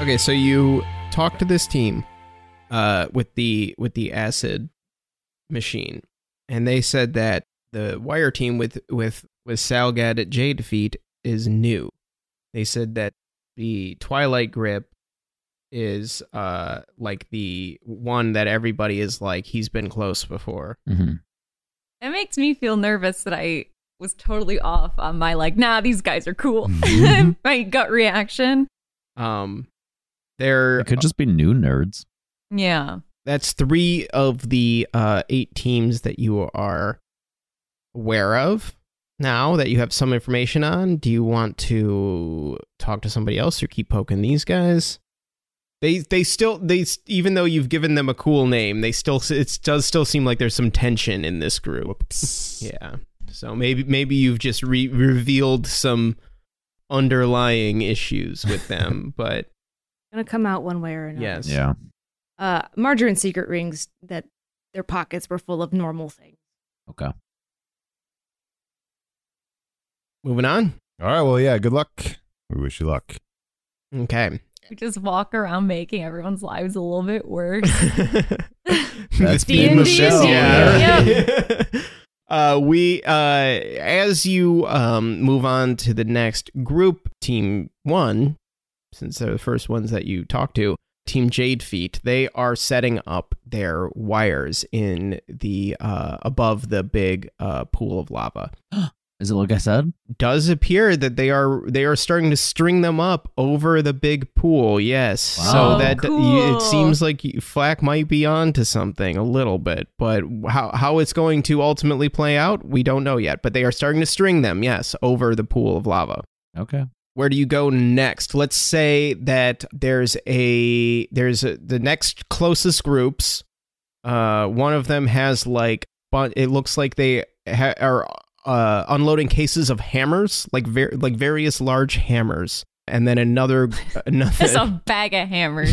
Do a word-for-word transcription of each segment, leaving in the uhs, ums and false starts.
Okay, so you talk to this team uh, with the with the acid machine, and they said that the wire team with with with Salgad at Jade Feet is new. They said that the Twilight Grip is uh like the one that everybody is like he's been close before. Mm-hmm. It makes me feel nervous that I was totally off on my like, nah, these guys are cool. Mm-hmm. My gut reaction. Um, they're It could just be new nerds. Yeah. That's three of the uh, eight teams that you are aware of now that you have some information on. Do you want to talk to somebody else or keep poking these guys? They they still they even though you've given them a cool name, they still it does still seem like there's some tension in this group. Whoops. Yeah. So maybe maybe you've just re- revealed some underlying issues with them, but Gonna come out one way or another. yes. Yeah. Uh, margarine secret rings that their pockets were full of normal things. Okay. Moving on. All right, well, yeah, good luck. We wish you luck. Okay. We just walk around making everyone's lives a little bit worse. That's D and D. Yeah. uh, we, uh, as you um, move on to the next group, Team One, since they're the first ones that you talk to, Team Jade Feet, they are setting up their wires in the uh, above the big uh, pool of lava. Is it like I said? Does appear that they are they are starting to string them up over the big pool. Yes, Wow. so that Cool. it seems like Flack might be onto something a little bit, but how how it's going to ultimately play out, we don't know yet. But they are starting to string them, yes, over the pool of lava. Okay. Where do you go next? Let's say that there's a there's a, the next closest groups. Uh, one of them has like, but it looks like they ha- are. Uh, unloading cases of hammers, like ver- like various large hammers, and then another another It's a bag of hammers.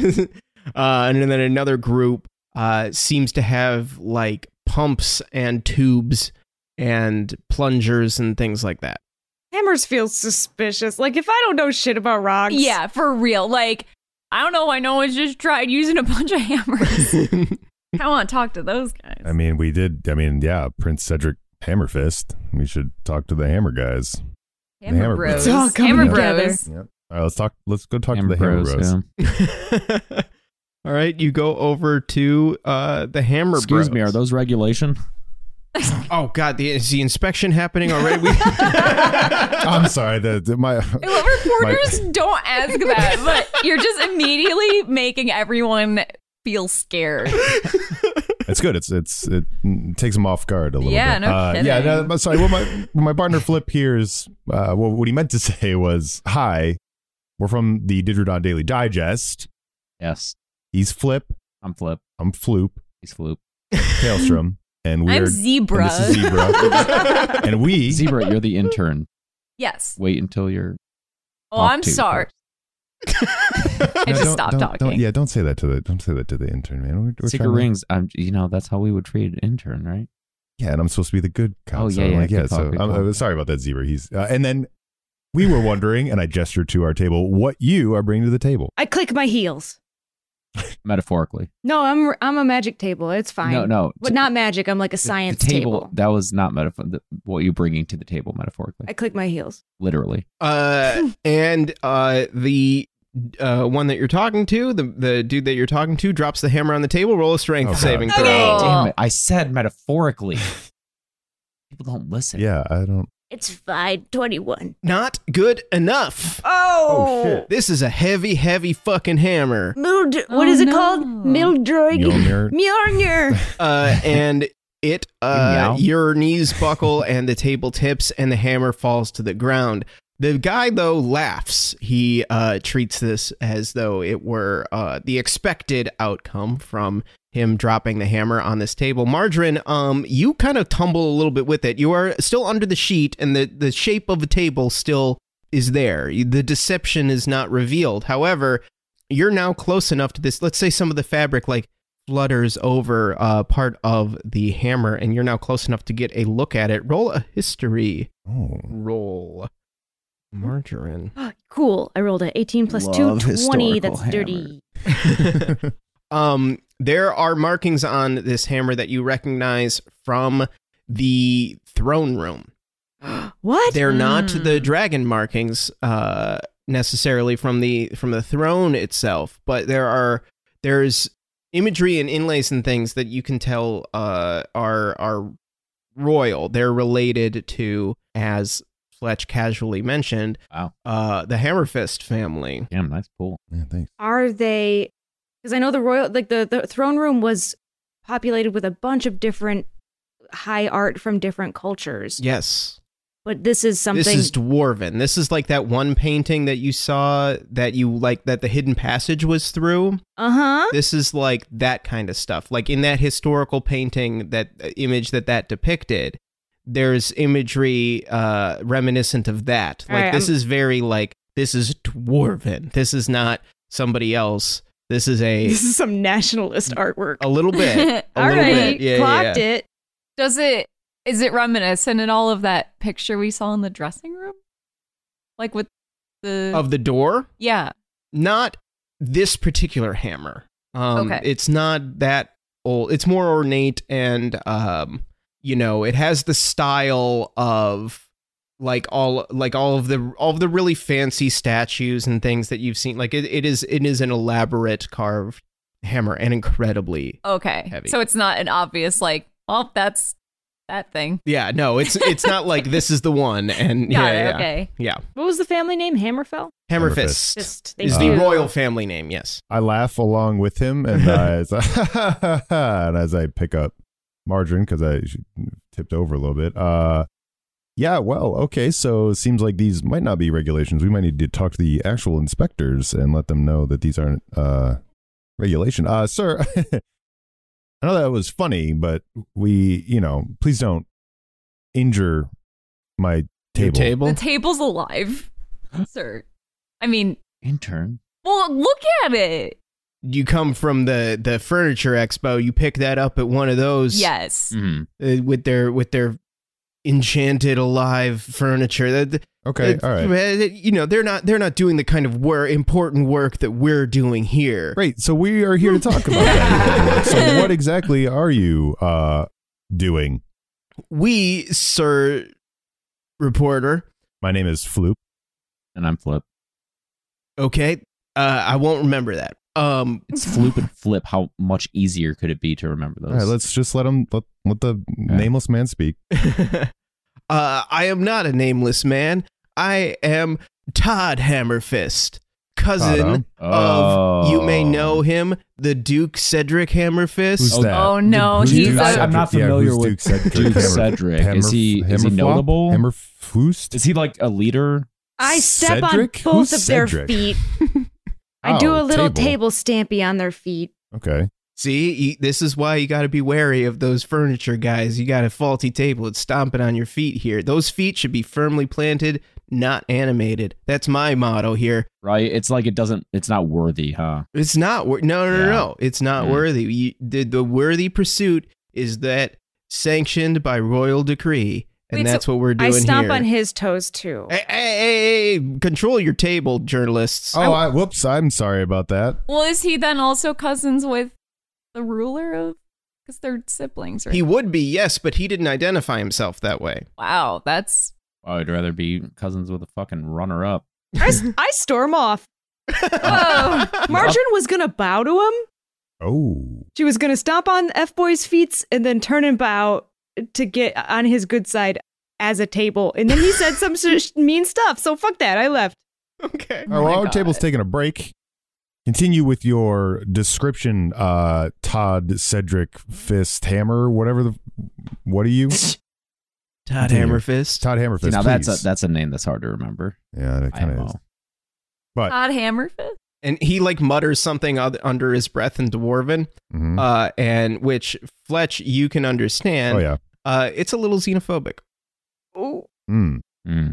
uh, and then another group uh, seems to have like pumps and tubes and plungers and things like that. Hammers feel suspicious. Like, if I don't know shit about rocks. Yeah, for real. Like, I don't know why no one's just tried using a bunch of hammers. I want to talk to those guys. I mean, we did. I mean, yeah, Prince Cedric Hammerfist. We should talk to the Hammer guys. Hammer, Hammer Bros. Bros. It's all coming Hammer together. Bros. Yep. All right, let's talk. Let's go talk Hammer to the Hammer Bros, Bros. yeah. All right, you go over to uh, the Hammer Excuse Bros. me, are those regulation? Oh God, the, is the inspection happening already? We- I'm sorry. The, the my I love reporters don't ask that, but you're just immediately making everyone feel scared. It's good. It's it's it takes them off guard a little Yeah, bit. no uh, kidding. yeah, no, but sorry. What my what my partner Flip hears, uh, what, what he meant to say was, "Hi, we're from the Digidon Daily Digest. Yes. He's Flip. I'm Flip. I'm Floop. He's Floop. Tailstrom, and we're I'm Zebra. And this is Zebra, and we Zebra, you're the intern. Yes. Wait until you're. Oh, Off I'm to sorry. I No, just don't- stopped don't- talking. don't- yeah, don't say that to the don't say that to the intern, man. We're, we're Secret trying to- rings. I'm. You know that's how we would treat an intern, right? Yeah, and I'm supposed to be the good cop. Oh, so yeah, I'm yeah, like, good yeah. cop, So good I'm, cop. I'm sorry about that, Zebra. He's uh, and then we were wondering, and I gestured to our table, what you are bringing to the table. I click my heels. Metaphorically. No, I'm I'm a magic table. It's fine. No, no. But not magic. I'm like a The- science the table, table. That was not metaphor. The, what you're bringing to the table metaphorically. I click my heels. Literally. Uh, and uh, the uh, one that you're talking to, the the dude that you're talking to, drops the hammer on the table. Roll a strength Oh, God. saving throw. Okay. Damn it! I said metaphorically. People don't listen. Yeah, I don't. It's fine. twenty-one. Not good enough. Oh. shit. This is a heavy, heavy fucking hammer. Mild- Oh, what is it no. called? Mildroid. Mjolnir. Mjolnir. Uh, and it, uh, Meow. your knees buckle and the table tips and the hammer falls to the ground. The guy, though, laughs. He uh, treats this as though it were uh, the expected outcome from him dropping the hammer on this table. Margarine, um, you kind of tumble a little bit with it. You are still under the sheet, and the, the shape of the table still is there. The deception is not revealed. However, you're now close enough to this. Let's say some of the fabric, like, flutters over uh, part of the hammer, and you're now close enough to get a look at it. Roll a history Oh, roll. Margarine. Cool. I rolled a eighteen plus two, Love twenty. historical That's dirty. um, there are markings on this hammer that you recognize from the throne room. What? They're not Mm. the dragon markings uh, necessarily from the from the throne itself, but there are there's imagery and inlays and things that you can tell uh, are are royal. They're related to, as Fletch casually mentioned, Wow. uh, the Hammerfist family. Damn, that's cool. Yeah, thanks. Are they? Because I know the royal, like the, the throne room was populated with a bunch of different high art from different cultures. Yes. But this is something. This is dwarven. This is like that one painting that you saw that you like that the hidden passage was through. Uh huh. This is like that kind of stuff. Like in that historical painting, that uh, image that that depicted, there's imagery uh, reminiscent of that. Like All right, this I'm- is very like, this is dwarven. This is not somebody else. This is a This is some nationalist artwork. a little bit. A All little right. bit. Yeah, yeah, Clocked yeah. it. Does it, is it reminiscent at all of that picture we saw in the dressing room? Like with the, Of the door? yeah. Not this particular hammer. Um, Okay. It's not that old. It's more ornate and, um, you know, it has the style of like all like all of the all of the really fancy statues and things that you've seen. Like it, it is it is an elaborate carved hammer and incredibly. Okay. Heavy. So it's not an obvious, like, well, that's that thing. Yeah, no, it's it's not like this is the one and Got yeah, it. yeah, Okay. yeah. What was the family name? Hammerfell? Hammerfist Just is thank the you. royal family name. Yes. I laugh along with him, and, uh, as, I, and as I pick up Margarine, because I tipped over a little bit. Uh, yeah, well, okay, so it seems like these might not be regulations. We might need to talk to the actual inspectors and let them know that these aren't uh, regulation. Uh, sir, I know that was funny, but we, you know, please don't injure my Your table. table. The table's alive, sir. I mean, Intern. well, look at it. You come from the the furniture expo. You pick that up at one of those. Yes. Mm. uh, with their with their enchanted alive furniture. That Okay, it's- all right. uh, You know they're not they're not doing the kind of wor- important work that we're doing here. Great. So we are here to talk about that. So what exactly are you uh, doing? We, sir, reporter. My name is Floop. And I'm Flip. Okay, uh, I won't remember that. Um, It's Floop and Flip. How much easier could it be to remember those? All right, let's just let him let, let the nameless man speak. uh, I am not a nameless man. I am Todd Hammerfist, cousin Todd, of, you may Oh. know him, the Duke Cedric Hammerfist. Who's Oh, that? oh, no, Who's he's Duke a- Cedric? I'm not Yeah, familiar who's with Duke Cedric. Duke Hammer- Cedric. Hammer- Is he- is he Hammerflop? notable? Hammerfoost? Is he like a leader? I step Cedric? on both Who's of their Cedric? feet. I do Oh, a little table. table stampy on their feet. Okay. See, you, this is why you got to be wary of those furniture guys. You got a faulty table. It's stomping on your feet here. Those feet should be firmly planted, not animated. That's my motto here. Right? It's like it doesn't. It's not worthy, huh? It's not wor- no, no, no, Yeah. no. It's not Mm. worthy. You, the, the worthy pursuit is that sanctioned by royal decree, and Wait, so that's what we're doing I stomp here. on his toes too. Hey, hey, hey, hey, control your table, journalists. Oh, I, whoops. I'm sorry about that. Well, is he then also cousins with the ruler of? Because they're siblings, right? He would be, yes, but he didn't identify himself that way. Wow, that's I'd rather be cousins with a fucking runner-up. I, s- I storm off. whoa. Margarine was gonna bow to him. Oh. She was gonna stomp on F Boy's feet and then turn and bow to get on his good side as a table. And then he said some sh- mean stuff. So fuck that. I left. Okay. All right, well, my our God. table's taking a break. Continue with your description, uh, Todd Cedric Fist Hammer, whatever the. What are you? Todd Continue. Hammerfist. Todd Hammerfist. See, now that's please. a, that's a name that's hard to remember. yeah, that I kind of know. is. But Todd Hammerfist. And he like mutters something oth- under his breath in Dwarven, mhm. uh, and which Fletch you can understand. oh yeah. Uh, it's a little xenophobic. Oh, Mm. Mm.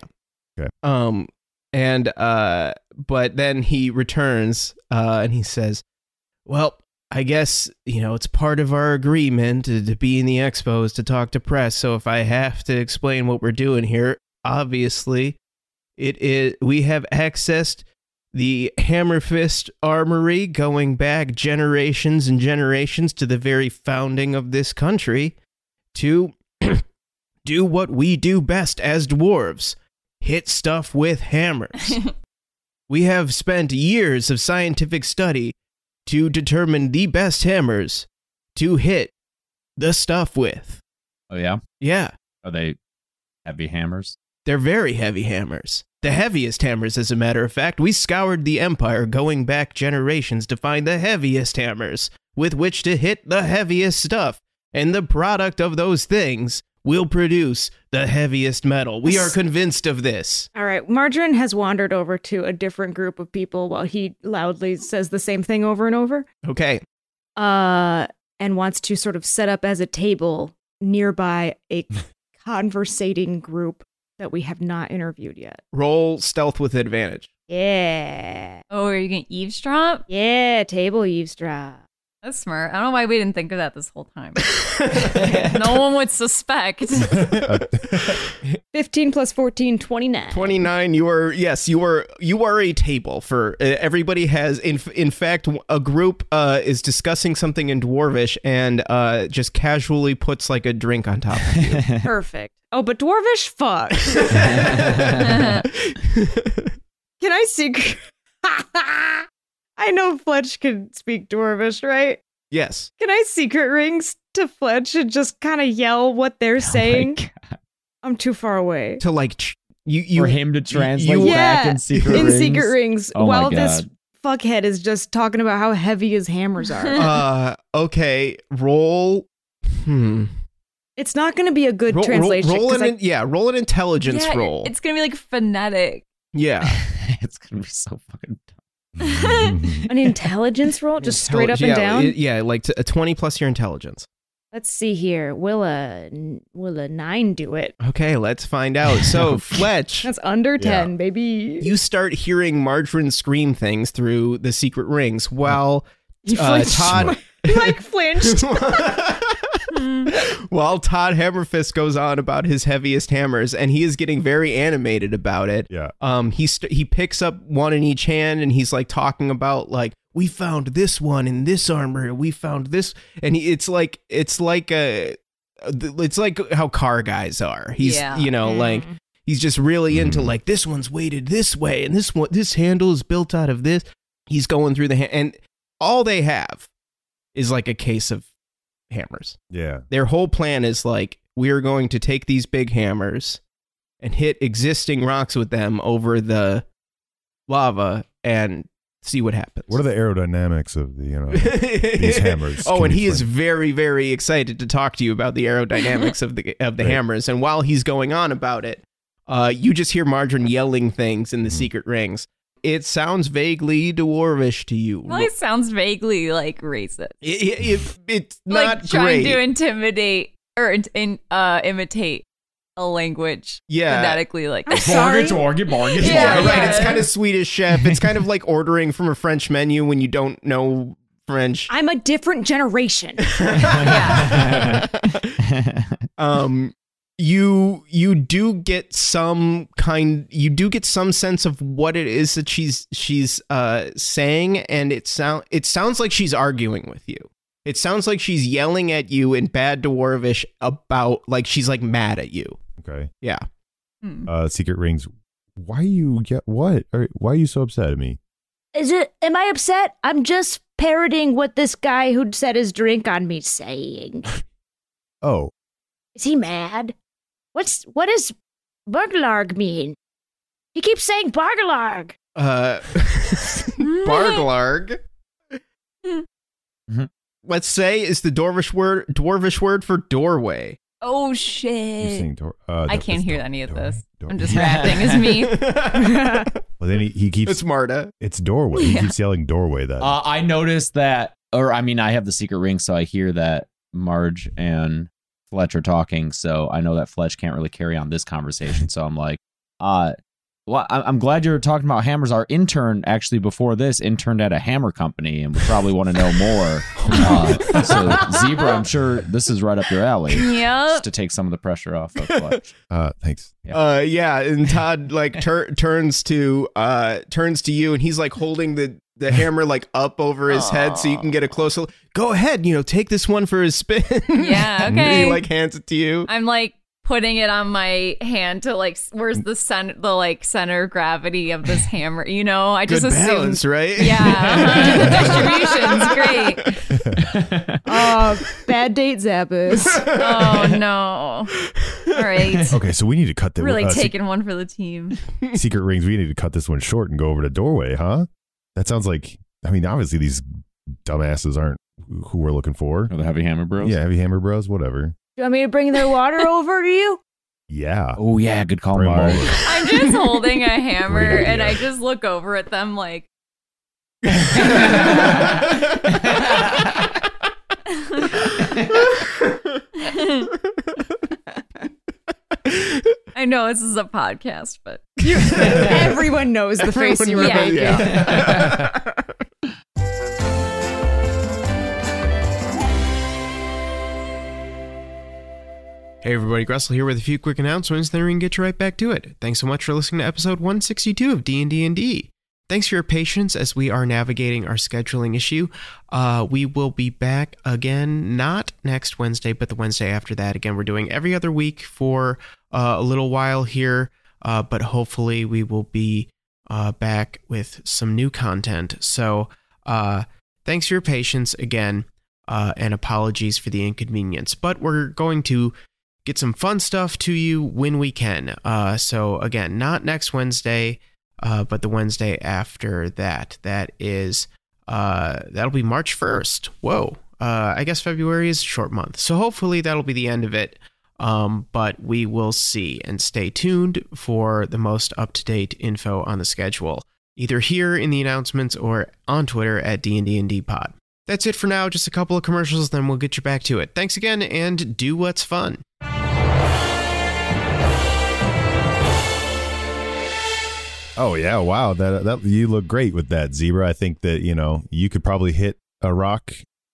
Um, and uh, but then he returns, uh, and he says, "Well, I guess you know it's part of our agreement to, to be in the expos to talk to press. So if I have to explain what we're doing here, obviously, It is. We have accessed the Hammerfist Armory going back generations and generations to the very founding of this country to do what we do best as dwarves, hit stuff with hammers. We have spent years of scientific study to determine the best hammers to hit the stuff with. Oh, yeah? Yeah, Are they heavy hammers? they're very heavy hammers. The heaviest hammers, as a matter of fact. We scoured the Empire going back generations to find the heaviest hammers with which to hit the heaviest stuff. And the product of those things will produce the heaviest metal. We are convinced of this. All right, Margarine has wandered over to a different group of people while he loudly says the same thing over and over. Okay. Uh, and wants to sort of set up as a table nearby a conversating group that we have not interviewed yet. Roll stealth with advantage. Yeah. Oh, are you going to eavesdrop? Yeah, table eavesdrop. That's smart. I don't know why we didn't think of that this whole time. No one would suspect. fifteen plus fourteen, twenty-nine. twenty-nine, you are, yes, you are, you are a table for, uh, everybody has, in, in fact, a group uh, is discussing something in Dwarvish and uh, just casually puts like a drink on top of you. Perfect. Oh, but Dwarvish? Fuck. Can I see... I know Fletch can speak Dwarvish, right? Yes. Can I secret rings to Fletch and just kind of yell what they're saying? Oh my God. I'm too far away. To like, tr- you, you, For him to translate you- back Yeah, in secret in rings. secret rings, Oh my while this God. fuckhead is just talking about how heavy his hammers are. uh, okay, roll, hmm. It's not going to be a good Roll, roll, translation. roll 'cause an, I- yeah, roll an intelligence Yeah, roll. It's going to be like phonetic. Yeah. It's going to be so fucking dumb. an intelligence roll, just straight up Intelli- and yeah, down. it- yeah, like t- a twenty plus your intelligence. Let's see here. Will a will a nine do it? Okay, let's find out. So, Fletch, That's under Yeah. ten, baby. you start hearing Margarine scream things through the secret rings while He uh, flinched. Todd He, like flinched. while Todd Hammerfist goes on about his heaviest hammers, and he is getting very animated about it. Yeah. Um, he st- he picks up one in each hand, and he's like talking about like, we found this one in this armor, we found this, and he, it's like it's like a it's like how car guys are. He's Yeah. you know like Mm. he's just really into like, this one's weighted this way, and this one this handle is built out of this. He's going through the ha- and all they have is like a case of hammers. Yeah. Their whole plan is like, we are going to take these big hammers and hit existing rocks with them over the lava and see what happens. What are the aerodynamics of the, you know, these hammers? Oh, Can and you he is explain? very, very excited to talk to you about the aerodynamics of the of the Right. hammers. And while he's going on about it, uh, you just hear Margarine yelling things in the Mhm. secret rings. It sounds vaguely dwarvish to you. Well, it sounds vaguely like racist. It, it, it- it's not like trying great. to intimidate or in, in, uh, imitate a language Yeah. phonetically. Like, I'm sorry. Bargain, bargain, Yeah, Yeah, right. yeah. It's kind of Swedish chef. It's kind of like ordering from a French menu when you don't know French. I'm a different generation. um, you you do get some kind. You do get some sense of what it is that she's she's uh saying, and it sound it sounds like she's arguing with you. It sounds like she's yelling at you in bad Dwarvish about like she's like mad at you. Okay. Yeah. hmm. Uh, secret rings. Why you get what? Or why are you so upset at me? Is it? Am I upset? I'm just parroting what this guy who set his drink on me saying. Oh, Is he mad? What's what does burglarg mean? He keeps saying bargalarg. Uh, Barglarg. Mhm. Let's say is the Dwarvish word Dwarvish word for doorway. Oh, you're shit. saying door, uh, I no, can't it's hear door- any of doorway, this. door- I'm just rapping as me. Well, then he, he keeps It's Marta. it's doorway. He Yeah. keeps yelling doorway. Then Uh, I noticed that, or I mean, I have the secret ring, so I hear that Marge and Fletch are talking. So I know that Fletch can't really carry on this conversation. So I'm like, uh, Well, I- I'm glad you're talking about hammers. Our intern, actually, before this, interned at a hammer company and would probably want to know more. Uh, so, Zebra, I'm sure this is right up your alley. Yep. Just to take some of the pressure off of Fletch. Uh, thanks. Uh, yeah, and Todd like tur- turns to uh turns to you, and he's like holding the the hammer like up over his head so you can get a closer. Go ahead, you know, take this one for his spin. Yeah, And okay. he like hands it to you. I'm like putting it on my hand to like, s- where's the center, the like center of gravity of this hammer? You know, I just Good assumed. balance, right? Yeah, uh-huh. The distribution's great. Oh, bad date, Zappos. Oh no! All right, Okay, so we need to cut the really uh, se- taking one for the team. secret rings. We need to cut this one short and go over to doorway, huh? That sounds like. I mean, obviously these dumbasses aren't who we're looking for. Or the heavy hammer bros. Yeah, heavy hammer bros, whatever. You want me to bring their water over to you? Yeah. Oh, yeah. Good call, Bring 'em Marge. over. I'm just holding a hammer Great idea. and I just look over at them like. I know this is a podcast, but Everyone knows the face you were Yeah. making. Yeah. Hey everybody, Gressel here with a few quick announcements, then we can get you right back to it. Thanks so much for listening to episode one sixty-two of D and D and D. Thanks for your patience as we are navigating our scheduling issue. Uh, we will be back again, not next Wednesday, but the Wednesday after that. Again, we're doing every other week for uh, a little while here, uh, but hopefully we will be uh, back with some new content. So uh, thanks for your patience again, uh, and apologies for the inconvenience. But we're going to get some fun stuff to you when we can. Uh, so again, not next Wednesday, uh, but the Wednesday after that. That is, uh, that'll be March first. Whoa. Uh, I guess February is a short month. So hopefully that'll be the end of it. Um, but we will see, and stay tuned for the most up-to-date info on the schedule, either here in the announcements or on Twitter at D and D and D Pod. That's it for now. Just a couple of commercials, then we'll get you back to it. Thanks again, and do what's fun. Oh yeah, wow. That that you look great with that, Zebra. I think that, you know, you could probably hit a rock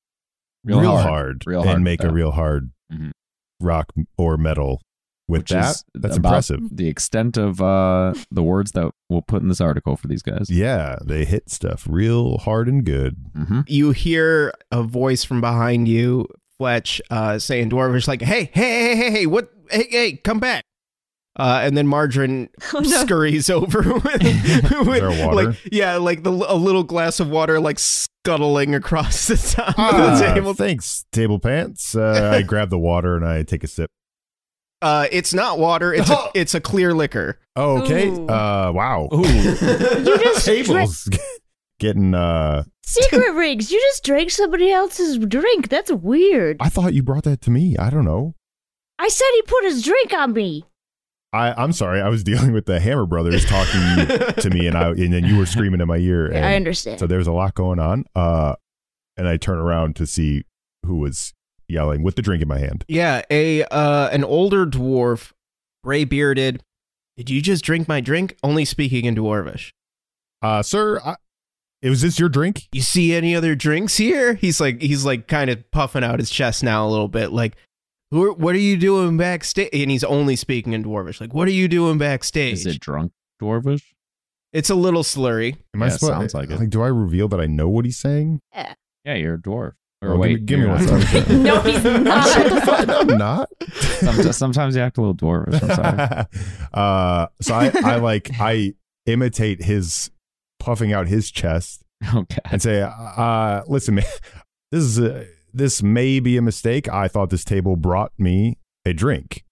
Real real, hard. hard, Real and hard, make yeah. a real hard Mhm. rock or metal with Which that. is That's about impressive. The extent of uh, the words that we'll put in this article for these guys. Yeah, they hit stuff real hard and good. Mm-hmm. You hear a voice from behind you, Fletch, uh, saying Dwarvish, like, hey, hey, hey, hey, hey, what? Hey, hey, come back. Uh, and then Margarine Oh, no. scurries over with, with there water? like, yeah, like the, a little glass of water, like scuttling across the top of Ah, the table. thanks, table pants. Uh, I grab the water and I take a sip. Uh, it's not water. It's a, it's a clear liquor. Oh, okay. Ooh. Uh, wow. Ooh. You just dra- Tables getting. Uh, secret rings. You just drank somebody else's drink. That's weird. I thought you brought that to me. I don't know. I said he put his drink on me. I, I'm sorry. I was dealing with the Hammer Brothers talking to me, and I and then you were screaming in my ear. And I understand. So there was a lot going on. Uh, and I turn around to see who was yelling with the drink in my hand. Yeah, a uh, an older dwarf, gray bearded. Did you just drink my drink? Only speaking in Dwarvish. Uh, sir, I, was this your drink? You see any other drinks here? He's like he's like kind of puffing out his chest now a little bit, like, "Who? What are you doing backstage?" And he's only speaking in Dwarvish, like, "What are you doing backstage?" Is it drunk Dwarvish? It's a little slurry. Am I Yeah, supposed? sounds like it. Like, do I reveal that I know what he's saying? Yeah, you're a dwarf. Or Oh, wait, give me, give me you're one not. second. No, he's Shut the not. fuck- no, I'm not. sometimes, sometimes you act a little dwarvish. I'm sorry. uh, so I, I like I imitate his puffing out his chest Okay. and say, uh, "Listen, man, this is a, this may be a mistake. I thought this table brought me a drink."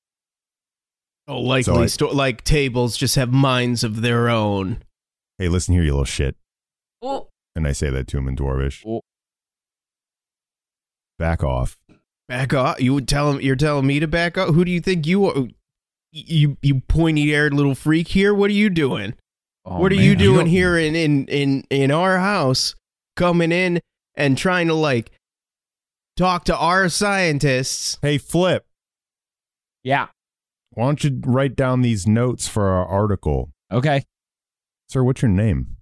Oh, likely So I- sto- like tables just have minds of their own. Hey, listen here, you little shit. Oh, And I say that to him in Dwarvish. Oh. Back off. Back off! You would tell him. You're telling me to back up. Who do you think you are? You you pointy-eared little freak here. What are you doing? Oh, what are man. you You doing don't- here in, in in in our house, coming in and trying to like talk to our scientists? Hey, Flip, Yeah. why don't you write down these notes for our article? Okay. Sir, what's your name?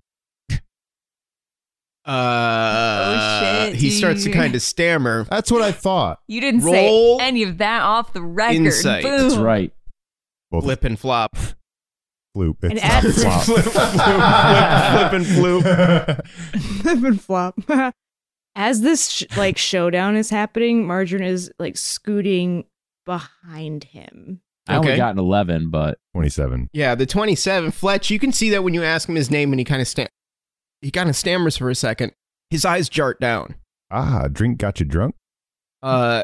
Uh, Oh, shit, he starts to dude. kind of stammer. That's what I thought. You didn't Roll say any of that off the record. insight. Boom. That's right. Both Flip and flop. floop. It's And not add- flop. flip, flip, flip and floop. Flip and flop. As this sh- like showdown is happening, Margarine is like scooting behind him. I only Okay. got an eleven, but twenty-seven. Yeah, the twenty-seven. Fletch, you can see that when you ask him his name and he kind of stam- he kind of stammers for a second. His eyes jart down. Ah, drink got you drunk? Uh,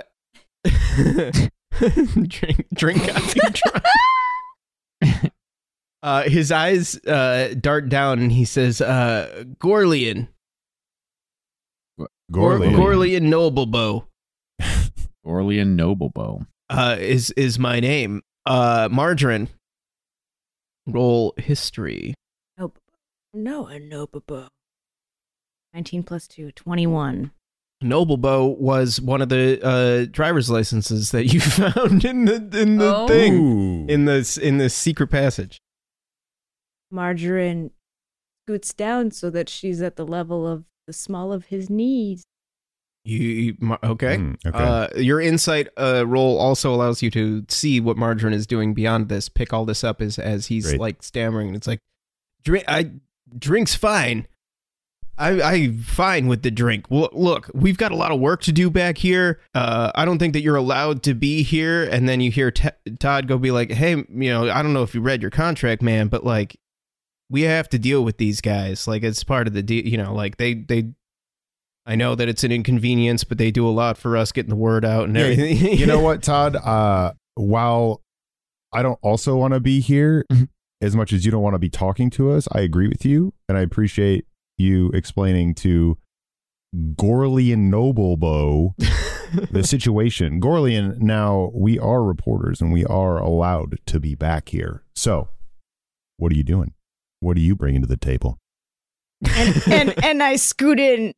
drink, drink got you drunk. Uh, his eyes uh, dart down and he says, uh, Gorlian. Gor- Gorlian. Gorlian Noblebow Orlean Noblebow. uh, is, is my name. Uh, Margarine, roll history. No, a Nobobo. nineteen plus two, twenty-one. Noblebow was one of the uh, driver's licenses that you found in the in the Oh. thing Ooh. in the in the secret passage. Margarine scoots down so that she's at the level of the small of his knees. You, you Mar- okay? Mm, okay. Uh, your insight uh, roll also allows you to see what Margarine is doing beyond this. Pick all this up as as he's Great. like stammering. It's like, drink. I drink's fine. I I'm fine with the drink. Well, look, we've got a lot of work to do back here. Uh, I don't think that you're allowed to be here. And then you hear T- Todd go be like, "Hey, you know, I don't know if you read your contract, man, but like, we have to deal with these guys. Like, it's part of the deal. You know, like they they." I know that it's an inconvenience, but they do a lot for us getting the word out and Yeah, everything. you know what, Todd? Uh, while I don't also want to be here Mhm. as much as you don't want to be talking to us, I agree with you. And I appreciate you explaining to Gorlian Noblebow the situation. Gorlian, now we are reporters and we are allowed to be back here. So what are you doing? What are you bringing to the table? And and, and I scoot in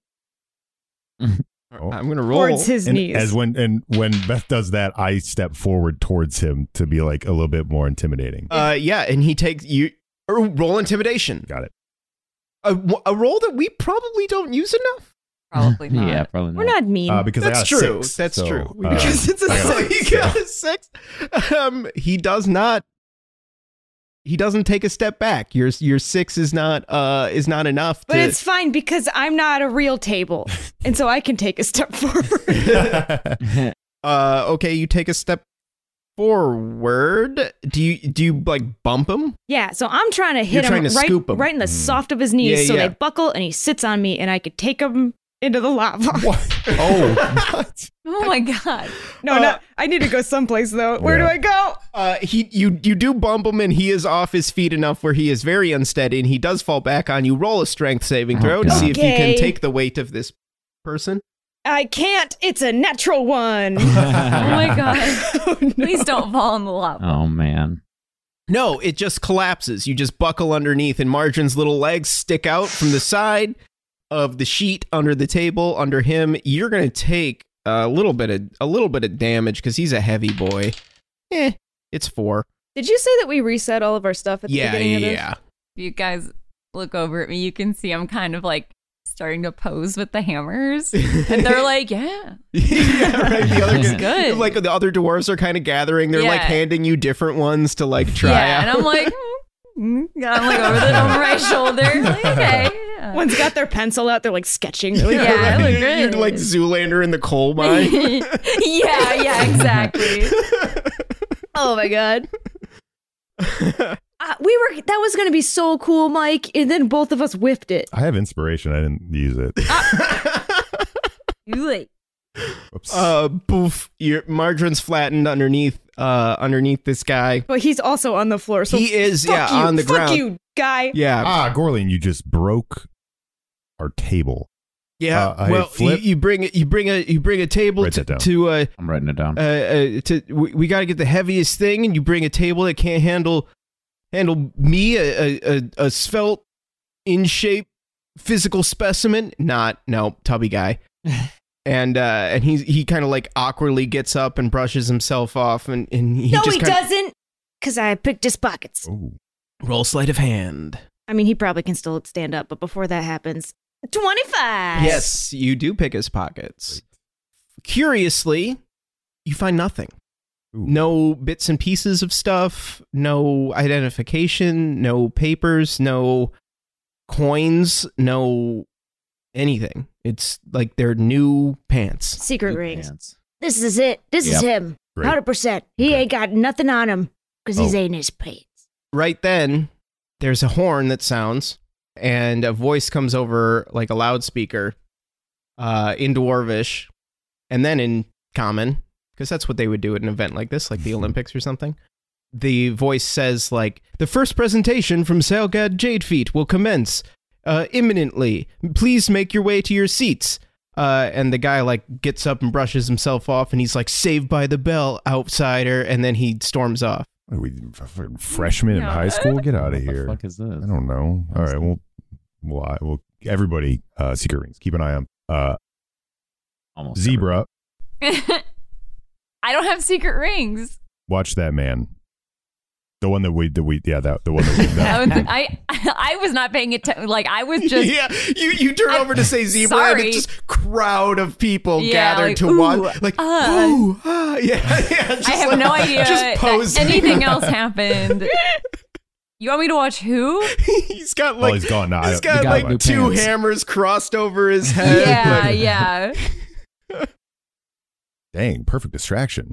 I'm gonna roll. towards his And knees. as when and when Beth does that, I step forward towards him to be like a little bit more intimidating. Uh, yeah, and he takes you or roll intimidation. Got it. A, a roll that we probably don't use enough. Probably not. Yeah, probably not. We're not mean. Uh, because I That's got a true. six, That's so, true. uh, Because it's a I got a he six, got yeah. a six. Um, he does not. He doesn't take a step back. Your your six is not uh is not enough. but to, it's fine because I'm not a real table. And so I can take a step forward. uh okay. You take a step forward. Do you do you like bump him? Yeah, so I'm trying to hit You're him trying to right, scoop him. right in the Mm. soft of his knees Yeah, so yeah. they buckle and he sits on me and I could take him into the lava. Oh, what? Oh my god. No, Uh, no, I need to go someplace though. Where Yeah. do I go? Uh, he you you do bump him and he is off his feet enough where he is very unsteady and he does fall back on you. Roll a strength saving Oh, throw to God. see if you can Okay. take the weight of this person. I can't. It's a natural one. Oh my god. Oh, no. Please don't fall in the lava. Oh man. No, it just collapses. You just buckle underneath and Margarine's little legs stick out from the side of the sheet under the table under him. You're gonna take a little bit of a little bit of damage because he's a heavy boy. Eh, it's four. Did you say that we reset all of our stuff at the Yeah, beginning yeah, of this? yeah. If you guys look over at me, you can see I'm kind of like starting to pose with the hammers. And they're like, yeah. yeah, right. The other It's good. like the other dwarves are kind of gathering. They're like Yeah. handing you different ones to like try yeah. out. And I'm like, mm, mm. I'm like over the over my shoulder. Like, okay. Yeah. One's got their pencil out. They're like sketching. Really Yeah, quick. I look You're- You're good. like Zoolander in the coal mine. yeah, yeah, exactly. Oh my god. Uh, we were. That was gonna be so cool, Mike. And then both of us whiffed it. I have inspiration. I didn't use it. You like Oops. uh, boof! Your Margarine's flattened underneath. Uh, underneath this guy. But he's also on the floor. So He is, fuck yeah, you, on the fuck ground. you, guy. Yeah, ah, Gorlian, you just broke our table. yeah. uh, I well, you, flip- you bring it. You bring a. You bring a table Write to, that down. to uh, I'm writing it down. uh, uh, to we, we got to get the heaviest thing, and you bring a table that can't handle handle me, a a, a, a svelte, in shape, physical specimen. Not no tubby guy. And uh, and he he kind of like awkwardly gets up and brushes himself off, and, and he no, just he kinda, doesn't. Because I picked his pockets. Oh, roll sleight of hand. I mean, he probably can still stand up, but before that happens, twenty-five. Yes, you do pick his pockets. Curiously, you find nothing. Ooh. No bits and pieces of stuff, no identification, no papers, no coins, no anything. It's like they're new pants. Secret Good rings. pants. This is it. This is Yep. him. Great. one hundred percent. He Okay. ain't got nothing on him because he's Oh. ain't his pants. Right then, there's a horn that sounds, and a voice comes over like a loudspeaker uh, in Dwarvish, and then in Common, because that's what they would do at an event like this, like the Olympics or something. The voice says, like, the first presentation from Salgad Jadefeet will commence uh, imminently. Please make your way to your seats. Uh, and the guy, like, gets up and brushes himself off, and he's like, saved by the bell, outsider, and then he storms off. Are we f- freshmen in No. high school? Get out of What the here. fuck is this? I don't know. All right. Well, well, I, well everybody, uh, secret rings. Keep an eye on uh, Almost Zebra. I don't have secret rings. Watch that man. The one that we, that we, yeah, that the one that we. That That, was, I I was not paying attention. Like I was just yeah, you, you turn I'm over to say zebra, and sorry. it's just crowd of people Yeah, gathered like, to ooh, watch. Like, uh. ooh, ah, yeah, yeah. Just I have like- no idea Just that posing. anything else happened. You want me to watch who? He's got oh, like, he's gone now. I he's don't- got guy like with new two pants. hammers crossed over his head. Yeah, like- yeah. Dang, perfect distraction.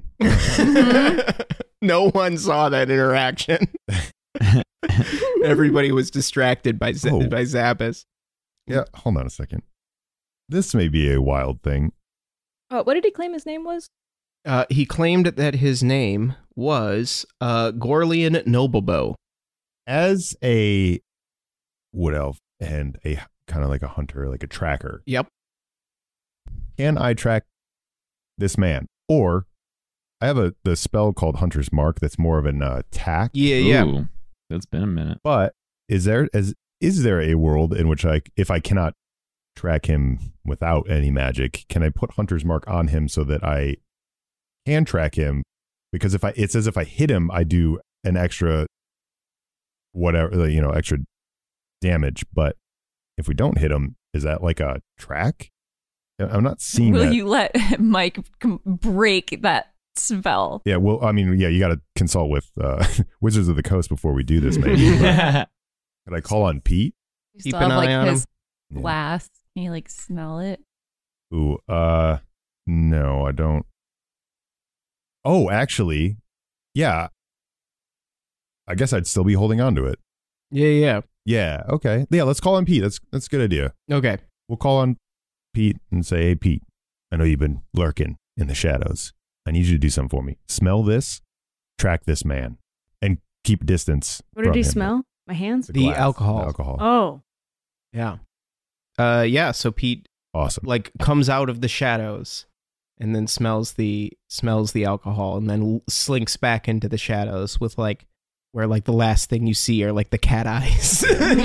No one saw that interaction. Everybody was distracted by Z- Oh. by Zappis. Yeah, hold on a second. This may be a wild thing. Oh, what did he claim his name was? Uh, he claimed that his name was uh, Gorlian Noblebow. As a wood elf and a kind of like a hunter, like a tracker, Yep. can I track this man? Or I have a the spell called Hunter's Mark that's more of an uh, attack. Yeah, yeah. Ooh, it's been a minute. But is there as is there a world in which I if I cannot track him without any magic, can I put Hunter's Mark on him so that I can track him? Because if I it's as if I hit him, I do an extra whatever, you know, extra damage. But if we don't hit him, is that like a track? I'm not seeing Will that. you let Mike com- break that spell? Yeah, well, I mean, yeah, you got to consult with uh, Wizards of the Coast before we do this, maybe. But could I call on Pete? You Keep still an have eye like on his Yeah. glass. Can you like smell it? Ooh, uh, no, I don't. Oh, actually, yeah. I guess I'd still be holding on to it. Yeah, yeah. Yeah, okay. Yeah, let's call on Pete. That's that's a good idea. Okay. We'll call on Pete and say, hey, Pete, I know you've been lurking in the shadows. I need you to do something for me. Smell this, track this man, and keep distance. What did from he him. smell? My hands? The glass, alcohol. the alcohol. Oh. Yeah. Uh, yeah. So Pete Awesome. like comes out of the shadows, and then smells the smells the alcohol, and then l- slinks back into the shadows with like where like the last thing you see are like the cat eyes.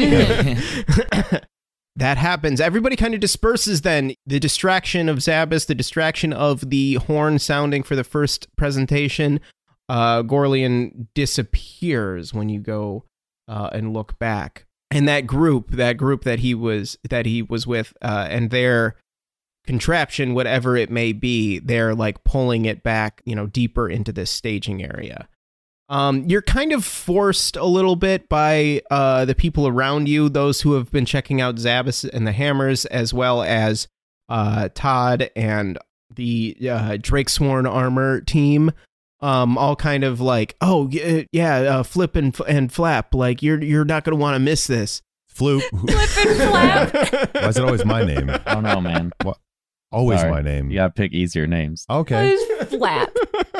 That happens. Everybody kind of disperses then. The distraction of Zabbis, the distraction of the horn sounding for the first presentation. Uh, Gorlian disappears when you go uh, and look back. And that group, that group that he was that he was with, uh, and their contraption, whatever it may be, they're like pulling it back, you know, deeper into this staging area. Um, you're kind of forced a little bit by uh, the people around you, those who have been checking out Zabbis and the Hammers, as well as uh, Todd and the uh, Drakesworn Armor team. Um, all kind of like, oh yeah, yeah uh, flip and, and flap. Like you're you're not gonna want to miss this. Floop. Flip and flap. Why is it always my name? I don't know, man. Always Sorry. my name. You gotta pick easier names. Okay. What is flap?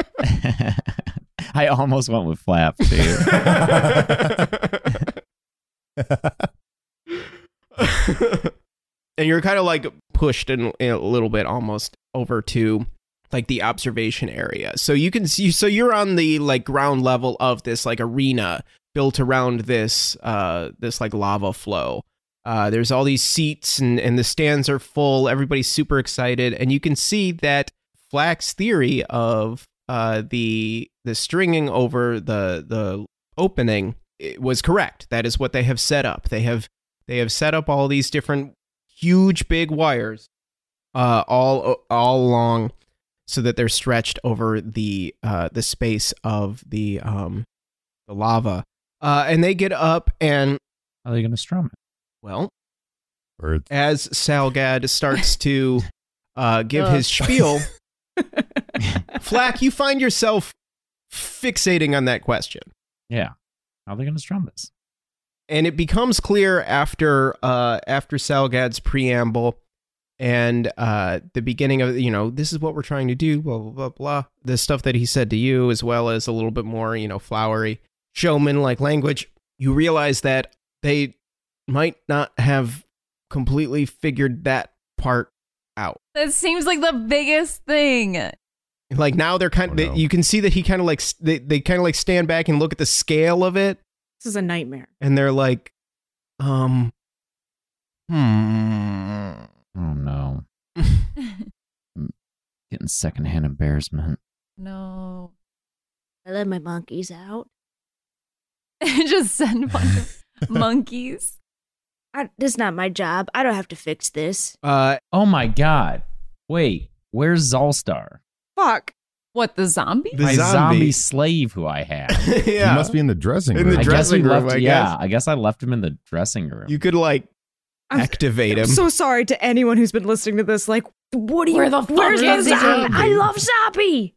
I almost went with Flap, dude. And you're kind of like pushed in, in a little bit almost over to like the observation area. So you can see, so you're on the like ground level of this like arena built around this, uh, this like lava flow. Uh, there's all these seats and, and the stands are full. Everybody's super excited. And you can see that Flack's theory of uh, the the stringing over the the opening it was correct. That is what they have set up. They have they have set up all these different huge big wires, uh, all all along, so that they're stretched over the uh, the space of the um, the lava. Uh, and they get up and How are they going to strum it? well, Or it's- as Salgad starts to uh, give Ugh. his spiel, Flack, you find yourself fixating on that question. Yeah. How are they going to strum this? And it becomes clear after uh, after Salgad's preamble and uh, the beginning of, you know, this is what we're trying to do, blah, blah, blah, blah. The stuff that he said to you, as well as a little bit more, you know, flowery showman-like language. You realize that they might not have completely figured that part out. That seems like the biggest thing. Like now they're kind of, Oh, they, no. you can see that he kind of like, s- they, they kind of like stand back and look at the scale of it. This is a nightmare. And they're like, um, hmm. Oh, no. Getting secondhand embarrassment. No. I let my monkeys out. Just send a bunch of monkeys. I, this is not my job. I don't have to fix this. Uh, Oh, my God. Wait, where's Zolstar? Fuck. What, the zombie? The My zombie. zombie slave who I had. yeah. He must be in the dressing In room. the I guess we dressing room, left. I yeah, guess. I guess I left him in the dressing room. You could like I'm- activate I'm him. so sorry to anyone who's been listening to this. Like, what do you? Where the fuck where's is the the zombie? zombie? I love zombie.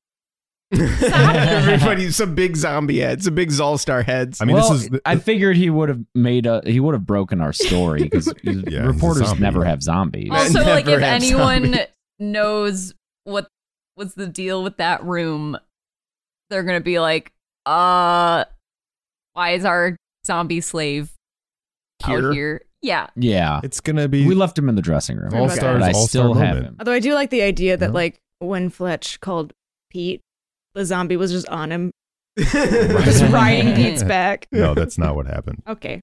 Everybody, some big zombie heads, some big Zolstar heads. I mean, well, this is. I figured he would have made a. He would have broken our story because he's a reporters zombie. never have zombies. Well, Also, like, Never if have anyone zombie. knows what what's the deal with that room, they're gonna be like, uh, why is our zombie slave Here? out here? Yeah. Yeah, It's gonna be we left him in the dressing room. All Okay. stars. but I all still star have moment. him. Although I do like the idea that No. like when Fletch called Pete, the zombie was just on him, Right. just riding Pete's back. No, that's not what happened. Okay.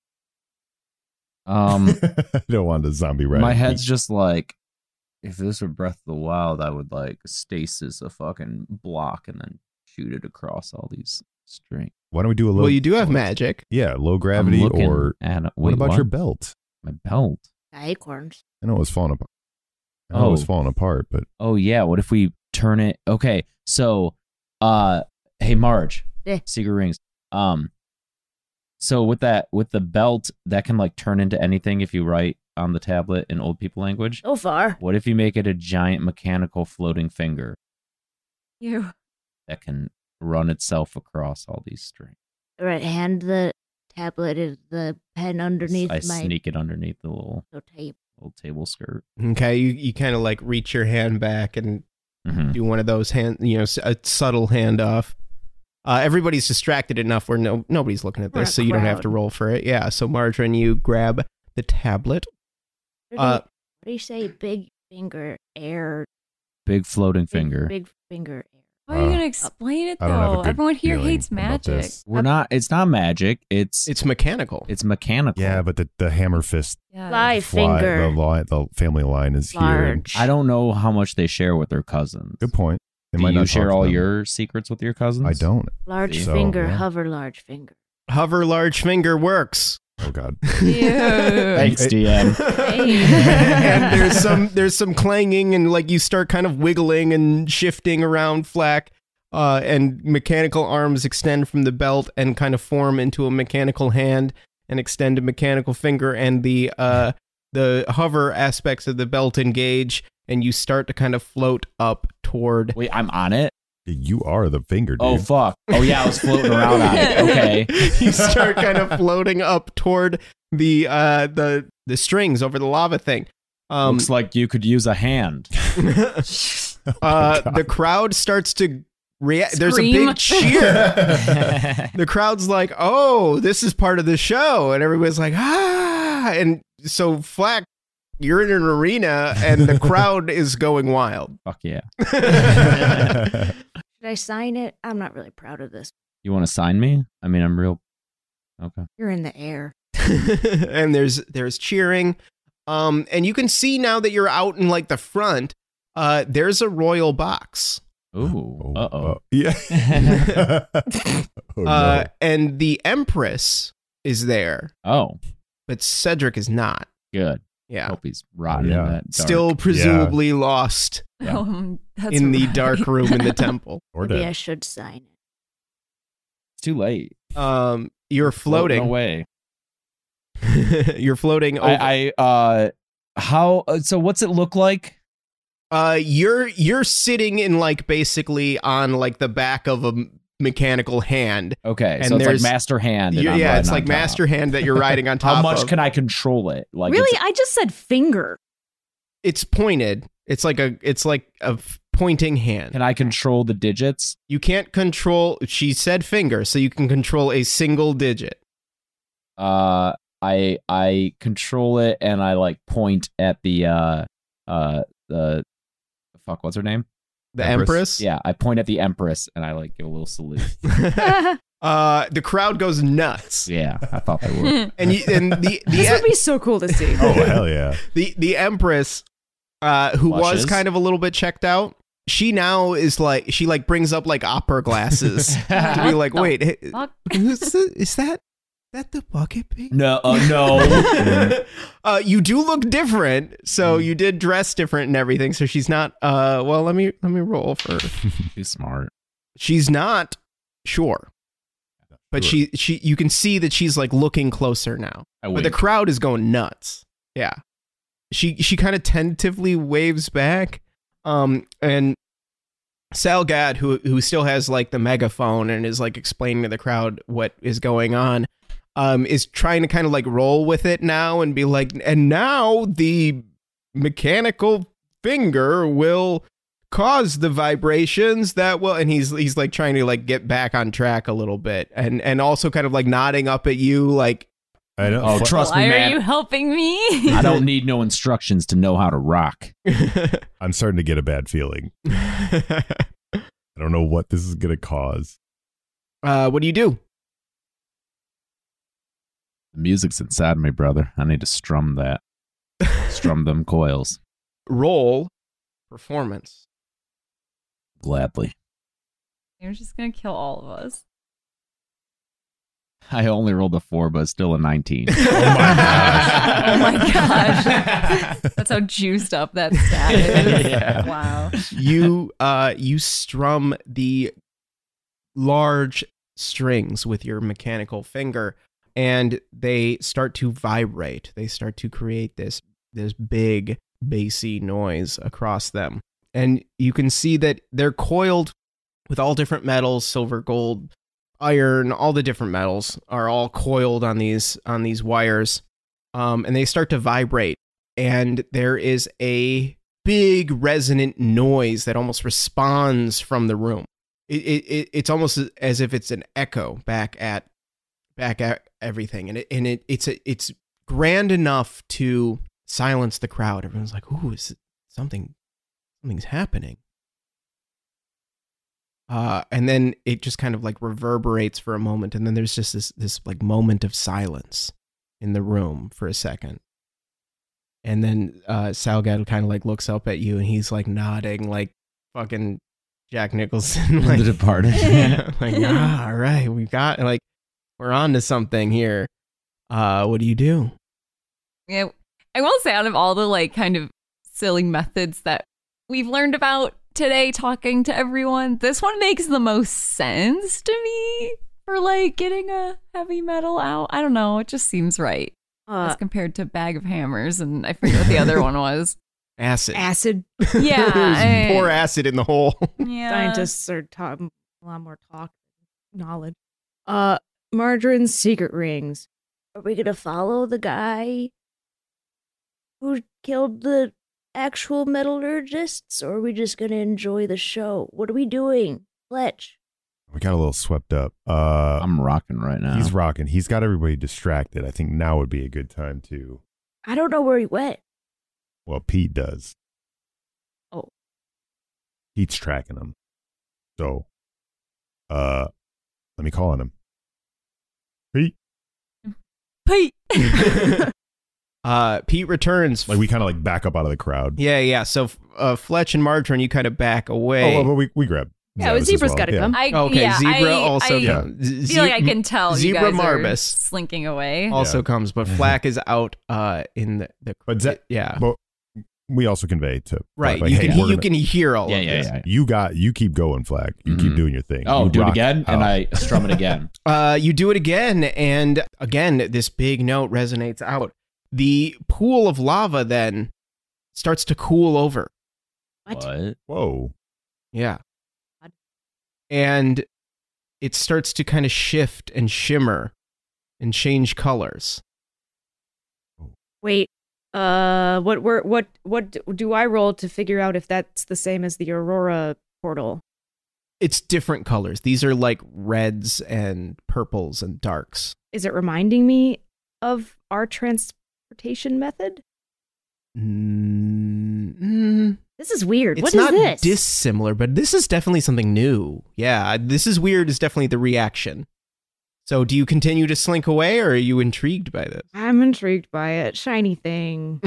Um, I don't want a zombie riding. my head's just like, if this were Breath of the Wild, I would like stasis a fucking block and then shoot it across all these strings. Why don't we do a low? Well, you do have magic. Yeah, low I'm gravity looking or at a- what wait, about your belt? my belt? Acorns. I know it was falling apart. I know it was Oh. falling apart, but Oh yeah, what if we turn it? Okay, so, uh, hey Marge, Yeah. Secret Rings. Um, so with that, with the belt, that can like turn into anything if you write on the tablet in old people language. So far. What if you make it a giant mechanical floating finger You. that can run itself across all these strings? All right, hand the tablet is the pen underneath I my sneak it underneath the little tape. little table skirt. Okay, you, you kind of like reach your hand back and Mhm. do one of those hand, you know, s- a subtle handoff. Uh, everybody's distracted enough where no nobody's looking at We're this, a so you don't have to crowd. roll for it. Yeah, so Margarine, you grab the tablet. What do, Uh, you, what do you say? Big finger air. Big floating Big, finger. Big finger air. How are you Uh, gonna explain it I don't have a though? good Everyone here feeling hates about magic. this. We're not. It's not magic. It's it's, It's mechanical. mechanical. yeah, but the, the hammer fist Yeah. Fly fly, finger. the, line, the family line is here. Large. I don't know how much they share with their cousins. Good point. They Do might you not talk share to all them. your secrets with your cousins? I don't. Large So, finger, yeah. hover large finger. Hover large finger works. Oh God. Ew. Thanks, D M. and there's some there's some clanging and like you start kind of wiggling and shifting around Flack, uh, and mechanical arms extend from the belt and kind of form into a mechanical hand and extend a mechanical finger, and the uh the hover aspects of the belt engage and you start to kind of float up toward. Wait, I'm on it. You are the finger, dude. Oh fuck. Oh yeah, I was floating around on it. Okay. You start kind of floating up toward the uh the the strings over the lava thing. Um, Looks like you could use a hand. uh, the crowd starts to react. There's a Scream. big cheer. The crowd's like, "Oh, this is part of the show," and everybody's like, "Ah!" And so, Flack, you're in an arena, and the crowd is going wild. Fuck yeah. Should I sign it? I'm not really proud of this. You want to sign me? I mean, I'm real. Okay. You're in the air. And there's there's cheering, um, and you can see now that you're out in like the front. Uh, there's a royal box. Ooh. Uh oh. Yeah. oh, no. Uh, and the Empress is there, Oh, but Cedric is not. good. Yeah. Hope he's rotting Yeah. in that dark. Still presumably lost Yeah. Um, that's in the right. dark room in the temple. Or Maybe I dead. should sign it. It's too late. Um, you're floating. away. You're floating over. I, I uh, how? Uh, so what's it look like? uh, you're you're sitting in like basically on like the back of a m- mechanical hand. Okay, And so it's like there's- master hand. and You- I'm yeah, riding it's on like top. master hand that you're riding on top How much of. can I control it? Like really? it's- I just said finger. It's pointed. It's like a it's like a f- pointing hand. can I control the digits? You can't control. She said finger, so you can control a single digit. Uh, I I control it and I like point at the uh uh the fuck. What's her name? The Empress? Empress. Yeah, I point at the Empress and I like give a little salute. uh, the crowd goes nuts, Yeah, I thought they would. and you, and the This the would be so cool to see. Oh, hell yeah. the the Empress, uh, who was Blushes. kind of a little bit checked out. She now is like she like brings up like opera glasses to be like, What the wait, hey, fuck? who's the, is that that the bucket pig? No, uh, no. uh, you do look different, so Mm. you did dress different and everything. So she's not. Uh, well, let me let me roll for. Too smart. She's not sure, but Sure. she she you can see that she's like looking closer now. I But the wink. crowd is going nuts. Yeah, she she kind of tentatively waves back, um, and Salgad, who who still has like the megaphone and is like explaining to the crowd what is going on, um, is trying to kind of like roll with it now and be like, and now the mechanical finger will cause the vibrations that will, and he's he's like trying to like get back on track a little bit, and and also kind of like nodding up at you like. I know. Oh, Fle- trust Why me, are man. you helping me? I don't need no instructions to know how to rock. I'm starting to get a bad feeling. I don't know what this is going to cause. uh, what do you do? The music's inside me, brother. I need to strum that. Strum them coils. Roll performance. Gladly. You're just gonna kill all of us. I only rolled a four, but it's still a nineteen. Oh my gosh. Oh my gosh. That's how juiced up that stat is. Yeah. Wow. you uh you strum the large strings with your mechanical finger, and they start to vibrate. They start to create this this big bassy noise across them, and you can see that they're coiled with all different metals, silver, gold, iron, all the different metals are all coiled on these on these wires, um, and they start to vibrate, and there is a big resonant noise that almost responds from the room. It, it, it it's almost as if it's an echo back at back at everything, and it and it it's a, it's grand enough to silence the crowd. Everyone's like, "Ooh, is it something? Something's happening." Uh, and then it just kind of like reverberates for a moment, and then there's just this this like moment of silence in the room for a second. And then uh, Salgad kind of like looks up at you, and he's like nodding, like fucking Jack Nicholson, like The Departed. like ah, all right, we got like we're on to something here. Uh, what do you do? Yeah, I will say, out of all the like kind of silly methods that we've learned about today talking to everyone, this one makes the most sense to me for like getting a heavy metal out. I don't know, it just seems right Uh, as compared to Bag of Hammers, and I forget what the other one was. Acid. acid. Yeah, There's I- pour acid in the hole. Yeah, Scientists are talking a lot more talk, knowledge. Uh, Margarine's secret rings. Are we gonna follow the guy who killed the actual metallurgists, or are we just gonna enjoy the show? What are we doing, Fletch? We got a little swept up. Uh, I'm rocking right now. He's rocking. He's got everybody distracted. I think now would be a good time to. I don't know where he went. Well, Pete does. Oh. Pete's tracking him. So, uh, let me call on him. Pete. Pete. uh, Pete returns. Like we kind of like back up out of the crowd. yeah, yeah. So uh, Fletch and Margarine, you kind of back away. Oh, but we we grab. Yeah, Zabbis as Zebra's well. got to Yeah. come. I, Okay, yeah, Zebra I, also I comes. feel Ze- like I can tell Zebra you guys Marbus are slinking away. also Yeah. comes, but Flack is out uh, in the, the But Ze- yeah. But we also convey to Right, like, you hey, can we're you gonna- can hear all Yeah, of yeah, this. yeah. You got you keep going, Flag. You keep Mhm. doing your thing. Oh, You do it rock again, and out. I strum it again. Uh, you do it again, and again, this big note resonates out. The pool of lava then starts to cool over. What? Whoa. Yeah. God. And it starts to kind of shift and shimmer and change colors. Wait. Uh, what were what what do I roll to figure out if that's the same as the Aurora portal? It's different colors. These are like reds and purples and darks. Is it reminding me of our transportation method? Mm, This is weird. it's What is not this? dissimilar, but this is definitely something new. Yeah, this is weird is definitely the reaction. So do you continue to slink away, or are you intrigued by this? I'm intrigued by it. Shiny thing.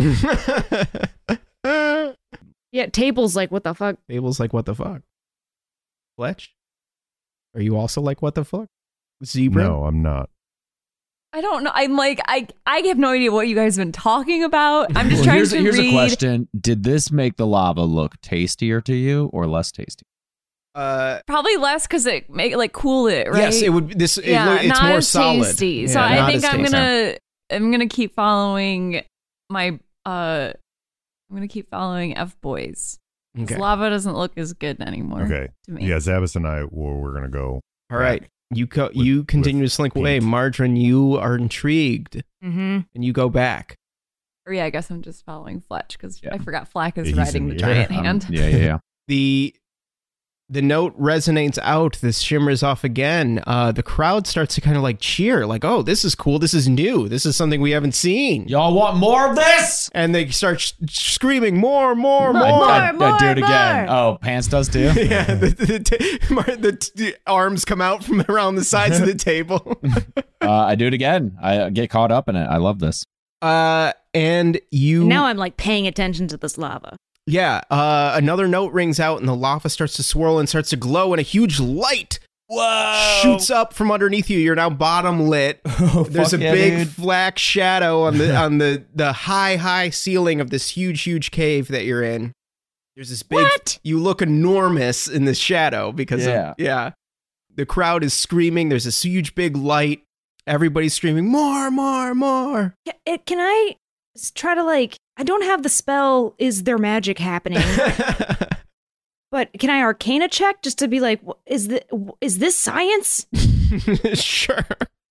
Yeah, table's like, what the fuck? Abel's like, what the fuck? Fletch? Are you also like, what the fuck? Zebra? No, I'm not. I don't know. I'm like, I I have no idea what you guys have been talking about. I'm just Well, trying here's, to here's read. a question: did this make the lava look tastier to you, or less tasty? Uh, Probably less because it make like cool it, right? Yes, it would. This it, yeah, it's not more as solid. tasty. so Yeah, I not think as I'm tasty. gonna I'm gonna keep following my uh I'm gonna keep following F boys. 'Cause Okay. Lava doesn't look as good anymore. Okay. To me. Yeah, Zabbis and I, we're, we're gonna go. All right. You co- With- you continue to slink away. Pete. Margarine, you are intrigued, Mm-hmm. and you go back. Or yeah, I guess I'm just following Fletch because Yeah. I forgot Flack is Yeah, he's riding in the the- giant Um, hand. yeah, yeah, yeah. The the note resonates out. This shimmers off again. Uh, the crowd starts to kind of like cheer, like, "Oh, this is cool. This is new. This is something we haven't seen." Y'all want more of this? And they start sh- screaming, "More, more, More, more!" I, I- I more, do it again. more. Oh, Pants does too. Yeah, the, the, ta- Mar- the, t- the arms come out from around the sides of the table. uh, I do it again. I get caught up in it. I love this. Uh, and you Now I'm like paying attention to this lava. Yeah, uh, another note rings out, and the lava starts to swirl and starts to glow, and a huge light Whoa! shoots up from underneath you. You're now bottom lit. There's a big black shadow on the on the the high high ceiling of this huge huge cave that you're in. There's this big. What? You look enormous in the shadow because Yeah. of yeah. The crowd is screaming. There's this huge big light. Everybody's screaming more, more, more. Ca- it- Can I s- try to like? I don't have the spell. Is there magic happening? But can I Arcana check just to be like, wh- is the is this science? Sure.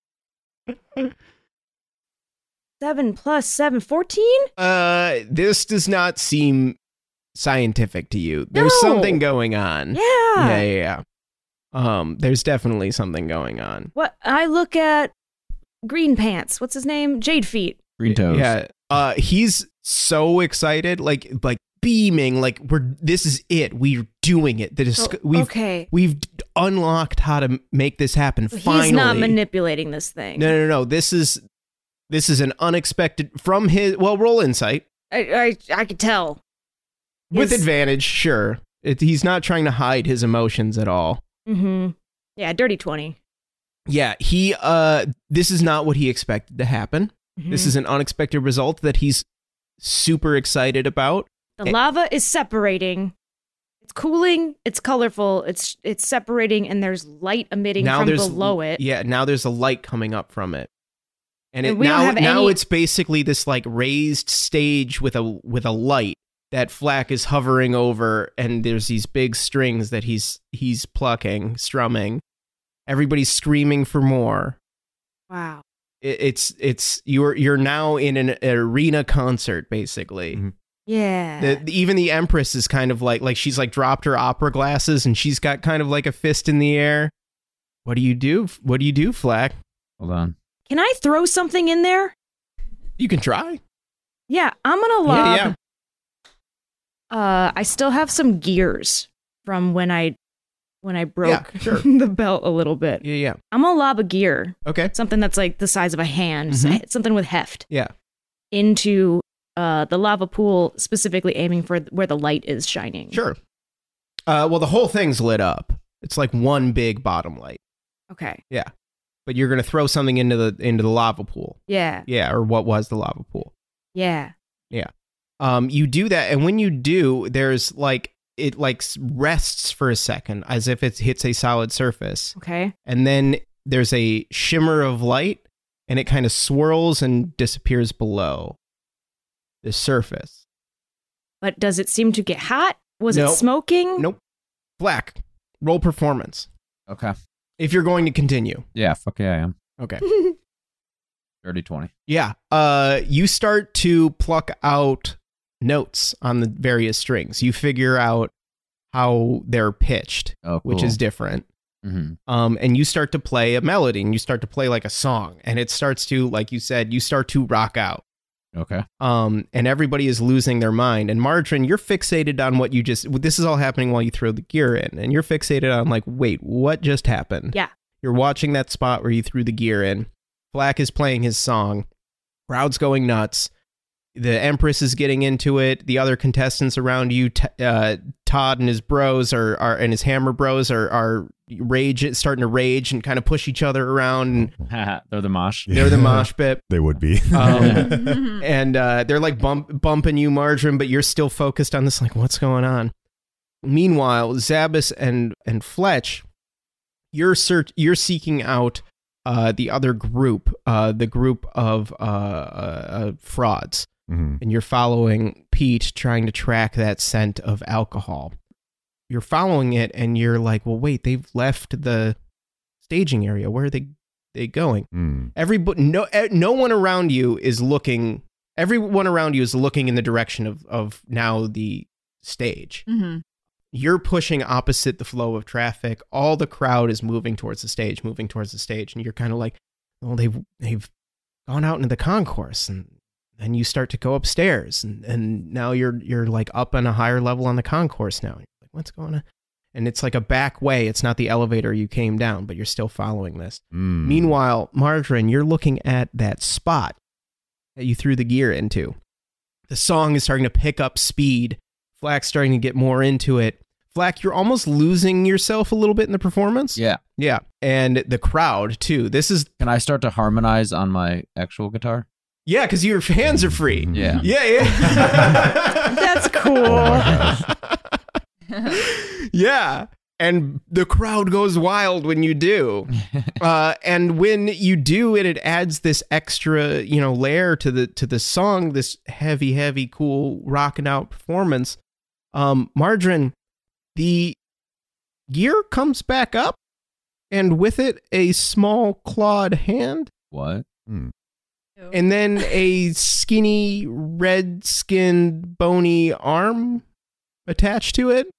Seven plus seven, fourteen? Uh, this does not seem scientific to you. There's No. something going on. Yeah. yeah, yeah, yeah. Um, there's definitely something going on. What I look at Green Pants. What's his name? Jade Feet. Green toes. Yeah. Uh, he's so excited, like like beaming, like we're this is it. We're doing it. The dis- Oh, we've okay. we've d- unlocked how to m- make this happen. So Finally, he's not manipulating this thing. no, no, no. This is this is an unexpected from his. Well, roll insight I I, I could tell. with His- advantage. Sure, it, he's not trying to hide his emotions at all. Mm-hmm. Yeah, dirty twenty. Yeah, he uh this is not what he expected to happen. This is an unexpected result that he's super excited about. The lava is separating. It's cooling. It's colorful. It's it's separating, and there's light emitting Now from there's below it. Yeah, now there's a light coming up from it. And, And it we don't now have now any- it's basically this like raised stage with a with a light that Flack is hovering over, and there's these big strings that he's he's plucking, strumming. Everybody's screaming for more. Wow. It, it's it's you're you're now in an arena concert basically. Mhm. Yeah. The, the- even the Empress is kind of like like she's like dropped her opera glasses and she's got kind of like a fist in the air. What do you do? What do you do, Flack? Hold on. Can I throw something in there? You can try. Yeah, I'm gonna lob. Yeah, Uh, I still have some gears from when I when I broke Yeah, sure. the belt a little bit. yeah, yeah. I'm gonna lob a gear, Okay. something that's like the size of a hand, Mhm. something with heft, Yeah. into uh the lava pool, specifically aiming for where the light is shining. Sure. Uh, well, the whole thing's lit up. It's like one big bottom light. Okay. But you're gonna throw something into the into the lava pool. Yeah. Yeah, or what was the lava pool. Yeah. Um, you do that, and when you do, there's like it like s- rests for a second as if it hits a solid surface, Okay. and then there's a shimmer of light, and it kind of swirls and disappears below the surface. But does it seem to get hot? Was Nope. it smoking? Nope. Black. Roll performance Okay. if you're going to continue. Yeah. Fuck yeah, I am. Okay. Dirty twenty. Yeah. Uh, you start to pluck out notes on the various strings. You figure out how they're pitched, Oh, cool. which is different. Mm-hmm. Um, and you start to play a melody, and you start to play like a song, and it starts to, like you said, you start to rock out. Okay. Um, and everybody is losing their mind. And Margarine, you're fixated on what you just. This is all happening while you throw the gear in, and you're fixated on like, wait, what just happened? Yeah. You're watching that spot where you threw the gear in. Flack is playing his song. Crowd's going nuts. The Empress is getting into it. The other contestants around you, t- uh, Todd and his bros are, are and his Hammer bros are are rage starting to rage and kind of push each other around. And They're the mosh. they're the mosh pit. They would be. Um, and uh, they're like bump, bumping you, Margarine, but you're still focused on this. Like, what's going on? Meanwhile, Zabas and and Fletch, you're search, you're seeking out uh, the other group, uh, the group of uh, uh, uh, frauds, Mhm. and you're following Pete, trying to track that scent of alcohol. You're following it, and you're like, well, wait, they've left the staging area. Where are they? They going? Mm. Everybody, no, eh, no one around you is looking. Everyone around you is looking in the direction of of now the stage. Mm-hmm. You're pushing opposite the flow of traffic. All the crowd is moving towards the stage, moving towards the stage, and you're kind of like, well, they've they've gone out into the concourse, and then you start to go upstairs, and, and now you're you're like up on a higher level on the concourse now. You're like, what's going on? And it's like a back way. It's not the elevator you came down, but you're still following this. Mm. Meanwhile, Margarine, you're looking at that spot that you threw the gear into. The song is starting to pick up speed. Flack's starting to get more into it. Flack, you're almost losing yourself a little bit in the performance. Yeah. Yeah. And the crowd, too. This is, Can I start to harmonize on my actual guitar? yeah, because your hands are free. Yeah. Yeah, yeah. That's cool. Oh my gosh. Yeah. And the crowd goes wild when you do. Uh, and when you do it, it adds this extra, you know, layer to the to the song, this heavy, heavy, cool, rocking out performance. Um, Margarine, the gear comes back up, and with it, a small clawed hand, What? Mm. and then a skinny, red-skinned, bony arm attached to it.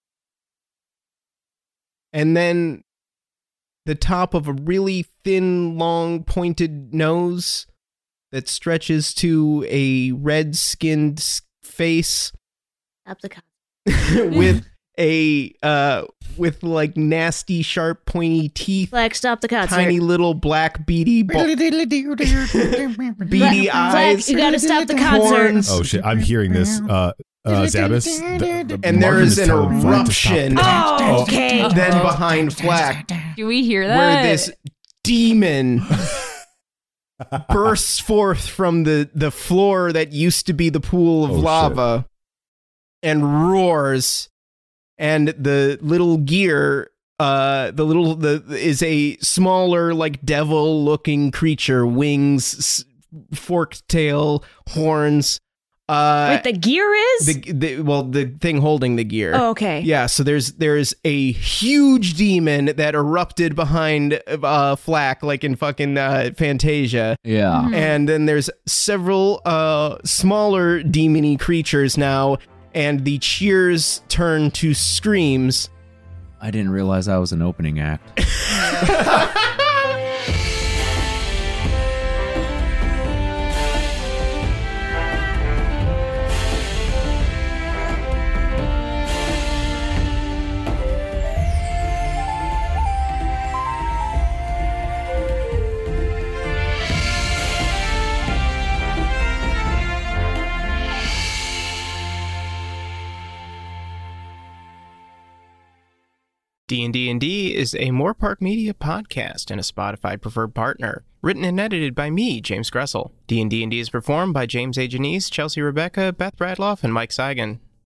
And then the top of a really thin, long, pointed nose that stretches to a red-skinned s- face Stop the cop. with a uh with like nasty, sharp, pointy teeth, Flag, stop the concert. tiny little black beady bo- beady Flag, eyes, you gotta stop the concert. horns, Oh shit! I'm hearing this. Uh, uh, Zabas. the- the and there Martin is an telling Flack to stop eruption. the- Oh, okay. Then behind Flack, Do we hear that? where this demon bursts forth from the, the floor that used to be the pool of Oh, shit. lava and roars, and the little gear uh the little the is a smaller, like, devil looking creature, wings, s- forked tail, horns. Uh Wait, the gear is? the, the well the thing holding the gear. Oh, okay. Yeah, so there's there's a huge demon that erupted behind uh Flack, like in fucking uh, Fantasia. Yeah. Mhm. And then there's several uh smaller demony creatures now, and the cheers turn to screams. I didn't realize I was an opening act. D and D and D is a Moore Park Media podcast and a Spotify preferred partner. Written and edited by me, James Gressel. D and D and D is performed by James A. Janice, Chelsea Rebecca, Beth Bradloff, and Mike Seigan.